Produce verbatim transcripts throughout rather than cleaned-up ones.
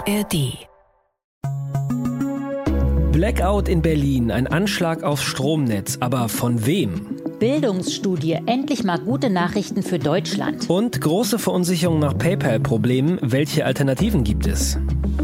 A R D. Blackout in Berlin, ein Anschlag aufs Stromnetz, aber von wem? Bildungsstudie, endlich mal gute Nachrichten für Deutschland. Und große Verunsicherung nach PayPal-Problemen, welche Alternativen gibt es?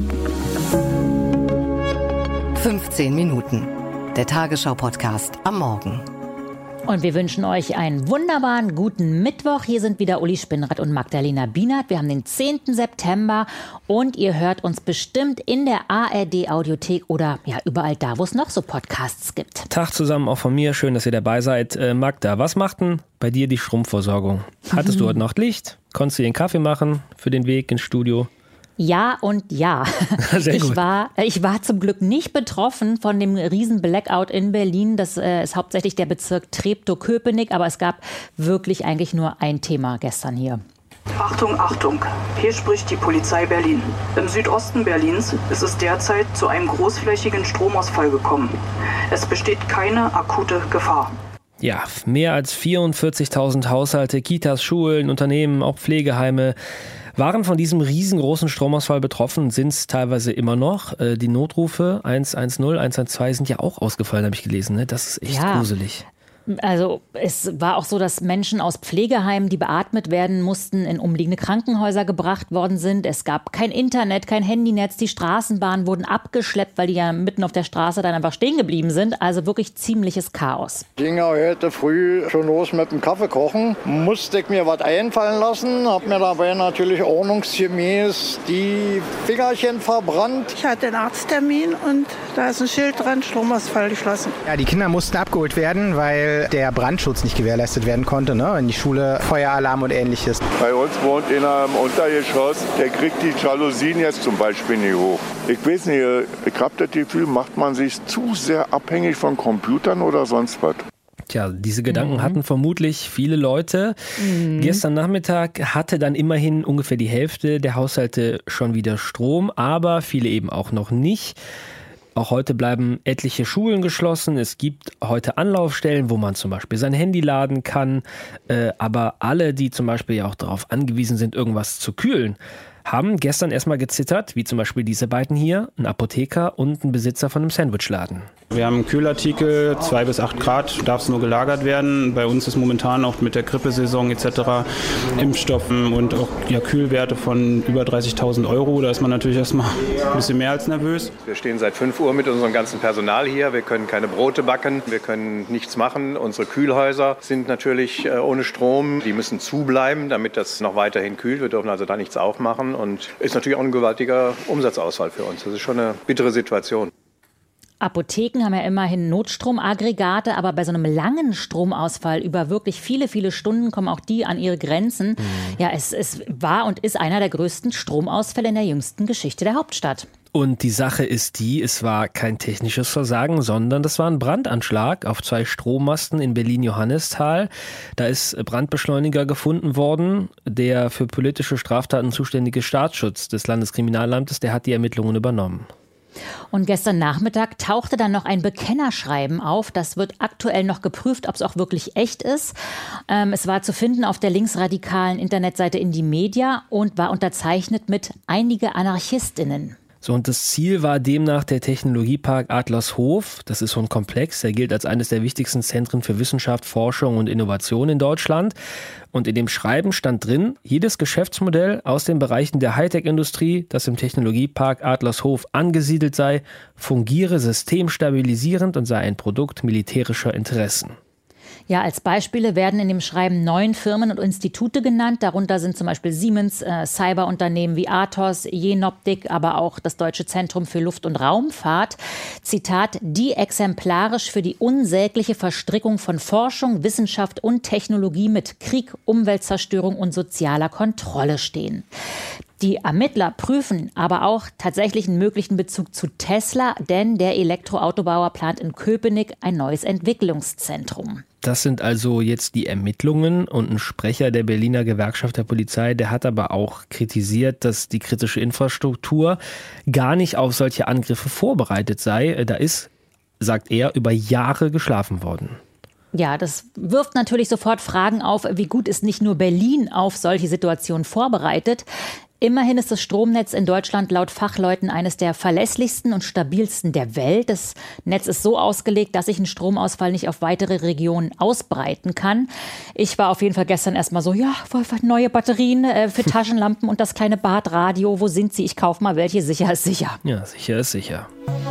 fünfzehn Minuten. Der Tagesschau-Podcast am Morgen. Und wir wünschen euch einen wunderbaren guten Mittwoch. Hier sind wieder Uli Spinnrad und Magdalena Bienert. Wir haben den zehnten September und ihr hört uns bestimmt in der A R D-Audiothek oder ja überall da, wo es noch so Podcasts gibt. Tag zusammen auch von mir. Schön, dass ihr dabei seid. Äh, Magda, was macht denn bei dir die Stromversorgung? Hattest du heute Nacht Licht? Konntest du dir einen Kaffee machen für den Weg ins Studio? Ja und ja. Sehr gut. Ich war, ich war zum Glück nicht betroffen von dem riesen Blackout in Berlin. Das äh, ist hauptsächlich der Bezirk Treptow-Köpenick, aber es gab wirklich eigentlich nur ein Thema gestern hier. Achtung, Achtung, hier spricht die Polizei Berlin. Im Südosten Berlins ist es derzeit zu einem großflächigen Stromausfall gekommen. Es besteht keine akute Gefahr. Ja, mehr als vierundvierzigtausend Haushalte, Kitas, Schulen, Unternehmen, auch Pflegeheime waren von diesem riesengroßen Stromausfall betroffen, sind es teilweise immer noch. Die Notrufe eins eins null, eins eins zwei sind ja auch ausgefallen, habe ich gelesen. Ne? Das ist echt ja. gruselig. Also es war auch so, dass Menschen aus Pflegeheimen, die beatmet werden mussten, in umliegende Krankenhäuser gebracht worden sind. Es gab kein Internet, kein Handynetz, die Straßenbahnen wurden abgeschleppt, weil die ja mitten auf der Straße dann einfach stehen geblieben sind. Also wirklich ziemliches Chaos. Ging ja heute früh schon los mit dem Kaffee kochen. Musste ich mir was einfallen lassen, hab mir dabei natürlich ordnungsgemäß die Fingerchen verbrannt. Ich hatte einen Arzttermin und da ist ein Schild dran, Stromausfall geschlossen. Ja, die Kinder mussten abgeholt werden, weil der Brandschutz nicht gewährleistet werden konnte, ne? In die Schule, Feueralarm und ähnliches. Bei uns wohnt einer im Untergeschoss, der kriegt die Jalousien jetzt zum Beispiel nicht hoch. Ich weiß nicht, ich habe das Gefühl, macht man sich zu sehr abhängig von Computern oder sonst was. Tja, diese Gedanken mhm. hatten vermutlich viele Leute. Mhm. Gestern Nachmittag hatte dann immerhin ungefähr die Hälfte der Haushalte schon wieder Strom, aber viele eben auch noch nicht. Auch heute bleiben etliche Schulen geschlossen. Es gibt heute Anlaufstellen, wo man zum Beispiel sein Handy laden kann. Äh, aber alle, die zum Beispiel ja auch darauf angewiesen sind, irgendwas zu kühlen, haben gestern erstmal gezittert, wie zum Beispiel diese beiden hier, ein Apotheker und ein Besitzer von einem Sandwichladen. Wir haben einen Kühlartikel, zwei bis acht Grad, darf es nur gelagert werden. Bei uns ist momentan auch mit der Grippesaison et cetera Impfstoffen und auch ja, Kühlwerte von über dreißigtausend Euro. Da ist man natürlich erstmal ein bisschen mehr als nervös. Wir stehen seit fünf Uhr mit unserem ganzen Personal hier. Wir können keine Brote backen, wir können nichts machen. Unsere Kühlhäuser sind natürlich äh, ohne Strom. Die müssen zubleiben, damit das noch weiterhin kühlt. Wir dürfen also da nichts aufmachen. Und ist natürlich auch ein gewaltiger Umsatzausfall für uns. Das ist schon eine bittere Situation. Apotheken haben ja immerhin Notstromaggregate, aber bei so einem langen Stromausfall über wirklich viele, viele Stunden kommen auch die an ihre Grenzen. Mhm. Ja, es, es war und ist einer der größten Stromausfälle in der jüngsten Geschichte der Hauptstadt. Und die Sache ist die, es war kein technisches Versagen, sondern das war ein Brandanschlag auf zwei Strommasten in Berlin-Johannisthal. Da ist Brandbeschleuniger gefunden worden. Der für politische Straftaten zuständige Staatsschutz des Landeskriminalamtes, der hat die Ermittlungen übernommen. Und gestern Nachmittag tauchte dann noch ein Bekennerschreiben auf. Das wird aktuell noch geprüft, ob es auch wirklich echt ist. Ähm, es war zu finden auf der linksradikalen Internetseite Indymedia und war unterzeichnet mit einige AnarchistInnen. So, und das Ziel war demnach der Technologiepark Adlershof. Das ist so ein Komplex, der gilt als eines der wichtigsten Zentren für Wissenschaft, Forschung und Innovation in Deutschland. Und in dem Schreiben stand drin, jedes Geschäftsmodell aus den Bereichen der Hightech-Industrie, das im Technologiepark Adlershof angesiedelt sei, fungiere systemstabilisierend und sei ein Produkt militärischer Interessen. Ja, als Beispiele werden in dem Schreiben neun Firmen und Institute genannt. Darunter sind zum Beispiel Siemens, äh, Cyberunternehmen wie Athos, Jenoptik, aber auch das Deutsche Zentrum für Luft- und Raumfahrt. Zitat, die exemplarisch für die unsägliche Verstrickung von Forschung, Wissenschaft und Technologie mit Krieg, Umweltzerstörung und sozialer Kontrolle stehen. Die Ermittler prüfen aber auch tatsächlich einen möglichen Bezug zu Tesla, denn der Elektroautobauer plant in Köpenick ein neues Entwicklungszentrum. Das sind also jetzt die Ermittlungen, und ein Sprecher der Berliner Gewerkschaft der Polizei, der hat aber auch kritisiert, dass die kritische Infrastruktur gar nicht auf solche Angriffe vorbereitet sei. Da ist, sagt er, über Jahre geschlafen worden. Ja, das wirft natürlich sofort Fragen auf, wie gut ist nicht nur Berlin auf solche Situationen vorbereitet. Immerhin ist das Stromnetz in Deutschland laut Fachleuten eines der verlässlichsten und stabilsten der Welt. Das Netz ist so ausgelegt, dass sich ein Stromausfall nicht auf weitere Regionen ausbreiten kann. Ich war auf jeden Fall gestern erstmal so, ja, neue Batterien äh, für Taschenlampen und das kleine Badradio. Wo sind sie? Ich kaufe mal welche. Sicher ist sicher. Ja, sicher ist sicher.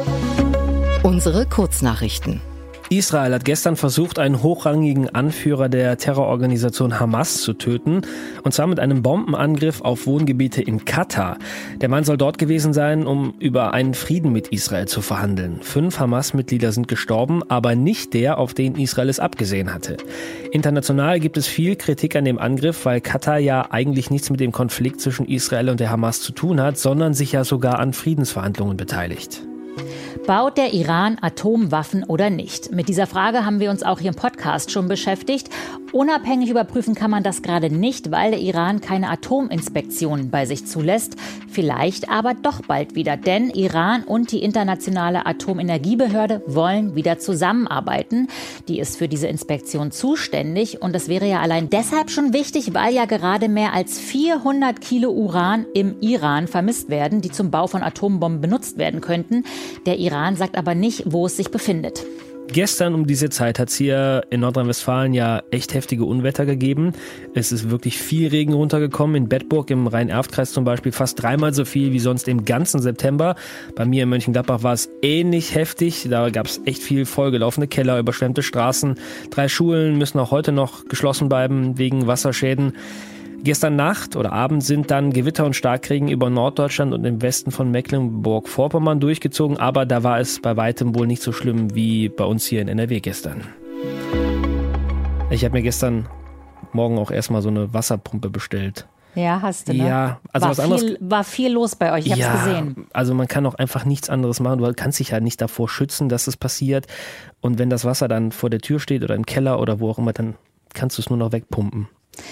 Unsere Kurznachrichten. Israel hat gestern versucht, einen hochrangigen Anführer der Terrororganisation Hamas zu töten, und zwar mit einem Bombenangriff auf Wohngebiete in Katar. Der Mann soll dort gewesen sein, um über einen Frieden mit Israel zu verhandeln. Fünf Hamas-Mitglieder sind gestorben, aber nicht der, auf den Israel es abgesehen hatte. International gibt es viel Kritik an dem Angriff, weil Katar ja eigentlich nichts mit dem Konflikt zwischen Israel und der Hamas zu tun hat, sondern sich ja sogar an Friedensverhandlungen beteiligt. Baut der Iran Atomwaffen oder nicht? Mit dieser Frage haben wir uns auch hier im Podcast schon beschäftigt. Unabhängig überprüfen kann man das gerade nicht, weil der Iran keine Atominspektionen bei sich zulässt. Vielleicht aber doch bald wieder, denn Iran und die Internationale Atomenergiebehörde wollen wieder zusammenarbeiten. Die ist für diese Inspektion zuständig und das wäre ja allein deshalb schon wichtig, weil ja gerade mehr als vierhundert Kilo Uran im Iran vermisst werden, die zum Bau von Atombomben benutzt werden könnten. Der Iran sagt aber nicht, wo es sich befindet. Gestern um diese Zeit hat es hier in Nordrhein-Westfalen ja echt heftige Unwetter gegeben. Es ist wirklich viel Regen runtergekommen. In Bedburg im Rhein-Erft-Kreis zum Beispiel fast dreimal so viel wie sonst im ganzen September. Bei mir in Mönchengladbach war es ähnlich heftig. Da gab es echt viel vollgelaufene Keller, überschwemmte Straßen. Drei Schulen müssen auch heute noch geschlossen bleiben wegen Wasserschäden. Gestern Nacht oder Abend sind dann Gewitter und Starkregen über Norddeutschland und im Westen von Mecklenburg-Vorpommern durchgezogen, aber da war es bei weitem wohl nicht so schlimm wie bei uns hier in N R W gestern. Ich habe mir gestern Morgen auch erstmal so eine Wasserpumpe bestellt. Ja, hast du, ne? Ja, also war was anderes. Viel, war viel los bei euch, ich habe es ja, gesehen. Also man kann auch einfach nichts anderes machen. Du kannst dich ja nicht davor schützen, dass es passiert. Und wenn das Wasser dann vor der Tür steht oder im Keller oder wo auch immer, dann kannst du es nur noch wegpumpen.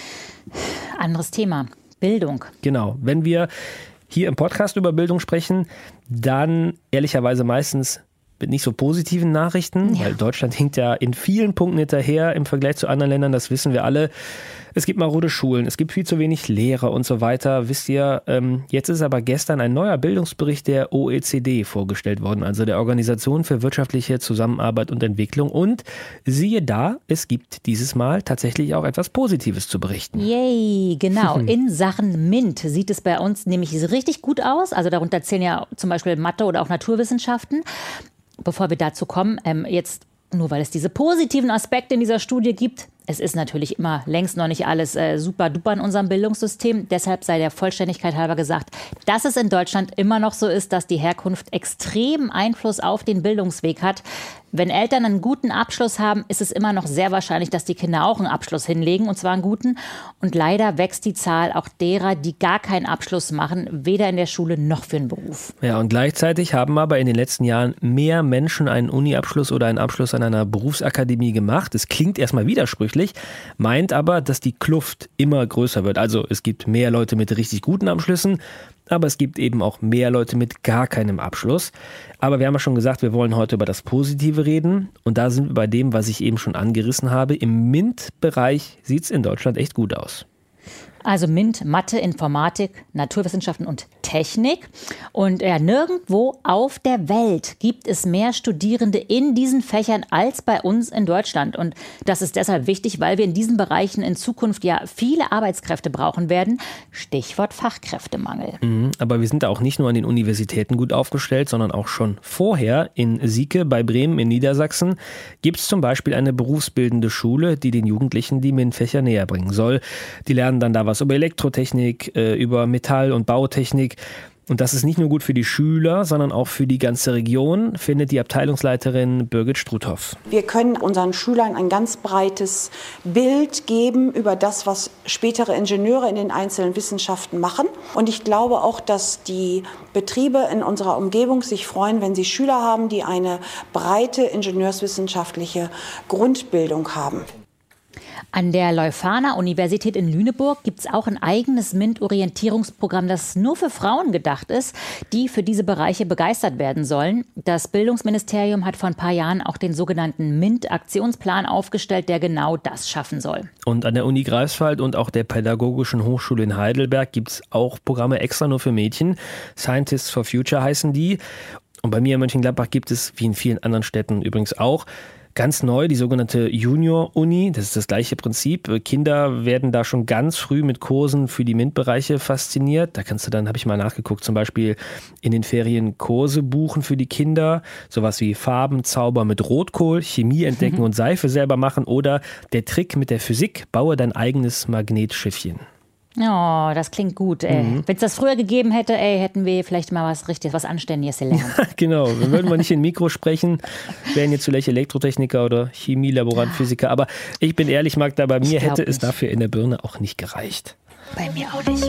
Anderes Thema, Bildung. Genau, wenn wir hier im Podcast über Bildung sprechen, dann ehrlicherweise meistens mit nicht so positiven Nachrichten, ja. Weil Deutschland hinkt ja in vielen Punkten hinterher im Vergleich zu anderen Ländern, das wissen wir alle. Es gibt marode Schulen, es gibt viel zu wenig Lehrer und so weiter, wisst ihr. Ähm, jetzt ist aber gestern ein neuer Bildungsbericht der O E C D vorgestellt worden, also der Organisation für wirtschaftliche Zusammenarbeit und Entwicklung. Und siehe da, es gibt dieses Mal tatsächlich auch etwas Positives zu berichten. Yay, genau. In Sachen MINT sieht es bei uns nämlich richtig gut aus. Also darunter zählen ja zum Beispiel Mathe oder auch Naturwissenschaften. Bevor wir dazu kommen, ähm, jetzt nur weil es diese positiven Aspekte in dieser Studie gibt, es ist natürlich immer längst noch nicht alles äh, super duper in unserem Bildungssystem. Deshalb sei der Vollständigkeit halber gesagt, dass es in Deutschland immer noch so ist, dass die Herkunft extremen Einfluss auf den Bildungsweg hat. Wenn Eltern einen guten Abschluss haben, ist es immer noch sehr wahrscheinlich, dass die Kinder auch einen Abschluss hinlegen, und zwar einen guten. Und leider wächst die Zahl auch derer, die gar keinen Abschluss machen, weder in der Schule noch für einen Beruf. Ja, und gleichzeitig haben aber in den letzten Jahren mehr Menschen einen Uni-Abschluss oder einen Abschluss an einer Berufsakademie gemacht. Es klingt erstmal widersprüchlich, meint aber, dass die Kluft immer größer wird. Also es gibt mehr Leute mit richtig guten Abschlüssen, aber es gibt eben auch mehr Leute mit gar keinem Abschluss. Aber wir haben ja schon gesagt, wir wollen heute über das Positive reden. Und da sind wir bei dem, was ich eben schon angerissen habe. Im MINT-Bereich sieht es in Deutschland echt gut aus. Also MINT, Mathe, Informatik, Naturwissenschaften und Technik. Und ja, nirgendwo auf der Welt gibt es mehr Studierende in diesen Fächern als bei uns in Deutschland. Und das ist deshalb wichtig, weil wir in diesen Bereichen in Zukunft ja viele Arbeitskräfte brauchen werden. Stichwort Fachkräftemangel. Mhm, aber wir sind da auch nicht nur an den Universitäten gut aufgestellt, sondern auch schon vorher. In Sieke bei Bremen in Niedersachsen gibt es zum Beispiel eine berufsbildende Schule, die den Jugendlichen die MINT-Fächer näher bringen soll. Die lernen dann da was über Elektrotechnik, über Metall- und Bautechnik. Und das ist nicht nur gut für die Schüler, sondern auch für die ganze Region, findet die Abteilungsleiterin Birgit Struthoff. Wir können unseren Schülern ein ganz breites Bild geben über das, was spätere Ingenieure in den einzelnen Wissenschaften machen. Und ich glaube auch, dass die Betriebe in unserer Umgebung sich freuen, wenn sie Schüler haben, die eine breite ingenieurswissenschaftliche Grundbildung haben. An der Leuphana-Universität in Lüneburg gibt es auch ein eigenes MINT-Orientierungsprogramm, das nur für Frauen gedacht ist, die für diese Bereiche begeistert werden sollen. Das Bildungsministerium hat vor ein paar Jahren auch den sogenannten MINT-Aktionsplan aufgestellt, der genau das schaffen soll. Und an der Uni Greifswald und auch der Pädagogischen Hochschule in Heidelberg gibt es auch Programme extra nur für Mädchen. Scientists for Future heißen die. Und bei mir in Mönchengladbach gibt es, wie in vielen anderen Städten übrigens auch, ganz neu die sogenannte Junior-Uni. Das ist das gleiche Prinzip. Kinder werden da schon ganz früh mit Kursen für die MINT-Bereiche fasziniert. Da kannst du dann, habe ich mal nachgeguckt, zum Beispiel in den Ferien Kurse buchen für die Kinder. Sowas wie Farbenzauber mit Rotkohl, Chemie entdecken und Seife selber machen oder der Trick mit der Physik, baue dein eigenes Magnetschiffchen. Oh, das klingt gut, ey. Mhm. Wenn es das früher gegeben hätte, ey, hätten wir vielleicht mal was Richtiges, was Anständiges gelernt. Genau, dann würden wir nicht in Mikro sprechen, wären jetzt vielleicht Elektrotechniker oder Chemielaborant, Physiker. Aber ich bin ehrlich, Magda, bei mir hätte es dafür in der Birne auch nicht gereicht. Bei mir auch nicht.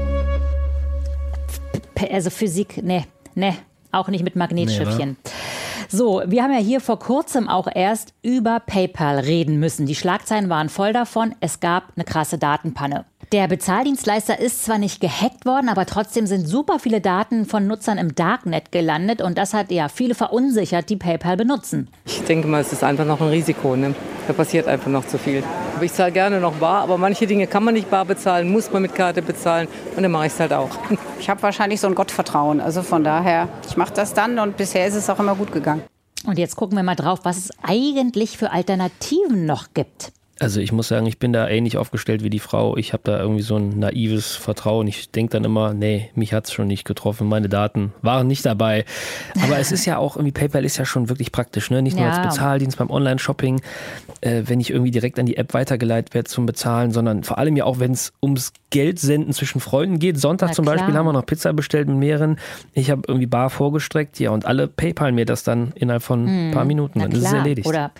Also Physik, ne, ne, auch nicht mit Magnetschiffchen. Nee, so, wir haben ja hier vor kurzem auch erst über PayPal reden müssen. Die Schlagzeilen waren voll davon, es gab eine krasse Datenpanne. Der Bezahldienstleister ist zwar nicht gehackt worden, aber trotzdem sind super viele Daten von Nutzern im Darknet gelandet und das hat ja viele verunsichert, die PayPal benutzen. Ich denke mal, es ist einfach noch ein Risiko, ne? Da passiert einfach noch zu viel. Aber ich zahle gerne noch bar, aber manche Dinge kann man nicht bar bezahlen, muss man mit Karte bezahlen und dann mache ich es halt auch. Ich habe wahrscheinlich so ein Gottvertrauen, also von daher, ich mache das dann und bisher ist es auch immer gut gegangen. Und jetzt gucken wir mal drauf, was es eigentlich für Alternativen noch gibt. Also ich muss sagen, ich bin da ähnlich aufgestellt wie die Frau. Ich habe da irgendwie so ein naives Vertrauen. Ich denke dann immer, nee, mich hat's schon nicht getroffen. Meine Daten waren nicht dabei. Aber es ist ja auch, irgendwie PayPal ist ja schon wirklich praktisch, ne? Nicht nur ja. als Bezahldienst beim Online-Shopping, äh, wenn ich irgendwie direkt an die App weitergeleitet werde zum Bezahlen, sondern vor allem ja auch, wenn es ums Geldsenden zwischen Freunden geht. Sonntag Na, zum klar. Beispiel haben wir noch Pizza bestellt mit mehreren. Ich habe irgendwie bar vorgestreckt, ja, und alle PayPal mir das dann innerhalb von ein hm. paar Minuten. Dann ist es erledigt. Oder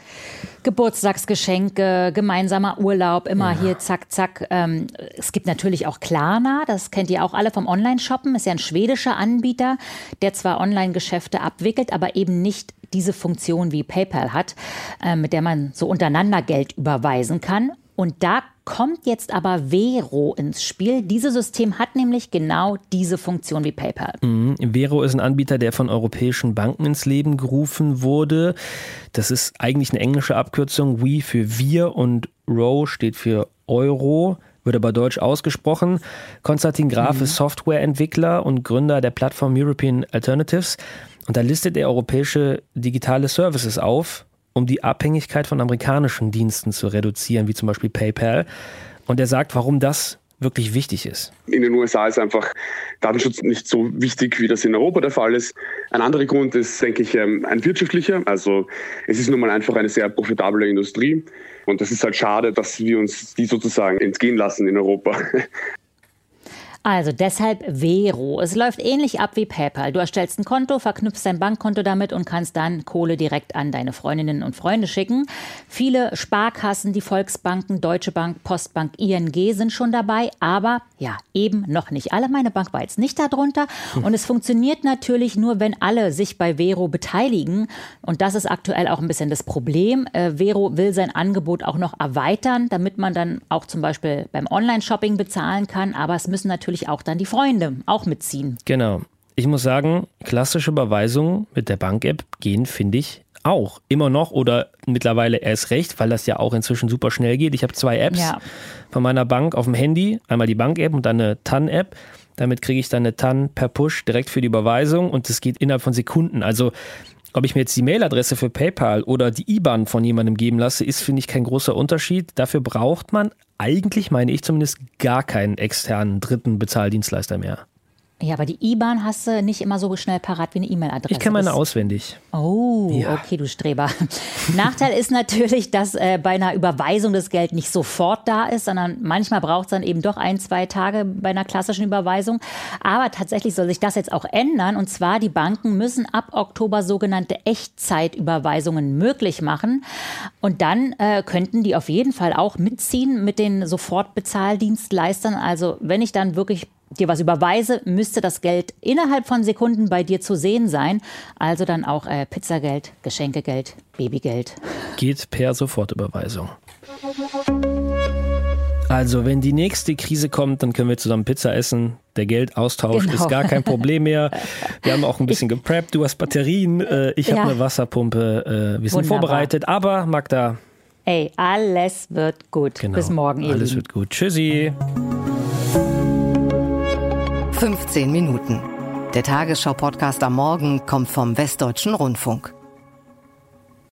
Geburtstagsgeschenke, gemeinsamer Urlaub, immer ja. hier zack, zack. Ähm, es gibt natürlich auch Klarna, das kennt ihr auch alle vom Online-Shoppen, ist ja ein schwedischer Anbieter, der zwar Online-Geschäfte abwickelt, aber eben nicht diese Funktion wie PayPal hat, äh, mit der man so untereinander Geld überweisen kann. Und da kommt jetzt aber Vero ins Spiel. Dieses System hat nämlich genau diese Funktion wie PayPal. Mhm. Vero ist ein Anbieter, der von europäischen Banken ins Leben gerufen wurde. Das ist eigentlich eine englische Abkürzung. We für wir und Ro steht für Euro. Wird aber deutsch ausgesprochen. Konstantin Graf mhm. ist Softwareentwickler und Gründer der Plattform European Alternatives. Und da listet er europäische digitale Services auf, um die Abhängigkeit von amerikanischen Diensten zu reduzieren, wie zum Beispiel PayPal. Und er sagt, warum das wirklich wichtig ist. In den U S A ist einfach Datenschutz nicht so wichtig, wie das in Europa der Fall ist. Ein anderer Grund ist, denke ich, ein wirtschaftlicher. Also es ist nun mal einfach eine sehr profitable Industrie. Und das ist halt schade, dass wir uns die sozusagen entgehen lassen in Europa. Also deshalb Vero. Es läuft ähnlich ab wie PayPal. Du erstellst ein Konto, verknüpfst dein Bankkonto damit und kannst dann Kohle direkt an deine Freundinnen und Freunde schicken. Viele Sparkassen, die Volksbanken, Deutsche Bank, Postbank, I N G sind schon dabei, aber ja, eben noch nicht alle. Meine Bank war jetzt nicht darunter. Und es funktioniert natürlich nur, wenn alle sich bei Vero beteiligen. Und das ist aktuell auch ein bisschen das Problem. Äh, Vero will sein Angebot auch noch erweitern, damit man dann auch zum Beispiel beim Online-Shopping bezahlen kann. Aber es müssen natürlich auch dann die Freunde auch mitziehen. Genau. Ich muss sagen, klassische Überweisungen mit der Bank-App gehen, finde ich, auch immer noch oder mittlerweile erst recht, weil das ja auch inzwischen super schnell geht. Ich habe zwei Apps ja. von meiner Bank auf dem Handy, einmal die Bank-App und dann eine T A N-App. Damit kriege ich dann eine T A N per Push direkt für die Überweisung und das geht innerhalb von Sekunden. Also ob ich mir jetzt die Mailadresse für PayPal oder die I B A N von jemandem geben lasse, ist, finde ich, kein großer Unterschied. Dafür braucht man eigentlich, meine ich zumindest, gar keinen externen dritten Bezahldienstleister mehr. Ja, aber die I B A N hast du nicht immer so schnell parat wie eine E-Mail-Adresse. Ich kenne meine auswendig. Oh, ja. Okay, du Streber. Nachteil ist natürlich, dass äh, bei einer Überweisung das Geld nicht sofort da ist, sondern manchmal braucht es dann eben doch ein, zwei Tage bei einer klassischen Überweisung. Aber tatsächlich soll sich das jetzt auch ändern. Und zwar, die Banken müssen ab Oktober sogenannte Echtzeitüberweisungen möglich machen. Und dann äh, könnten die auf jeden Fall auch mitziehen mit den Sofortbezahldienstleistern. Also wenn ich dann wirklich dir was überweise, müsste das Geld innerhalb von Sekunden bei dir zu sehen sein. Also dann auch äh, Pizzageld, Geschenkegeld, Babygeld. Geht per Sofortüberweisung. Also, wenn die nächste Krise kommt, dann können wir zusammen Pizza essen. Der Geldaustausch Genau. ist gar kein Problem mehr. Wir haben auch ein bisschen gepreppt. Du hast Batterien, äh, ich habe Ja. eine Wasserpumpe. Äh, wir sind Wunderbar. vorbereitet. Aber Magda, Ey, alles wird gut. genau, Bis morgen, ihr alles Lieben. wird gut. Tschüssi. fünfzehn Minuten. Der Tagesschau-Podcast am Morgen kommt vom Westdeutschen Rundfunk.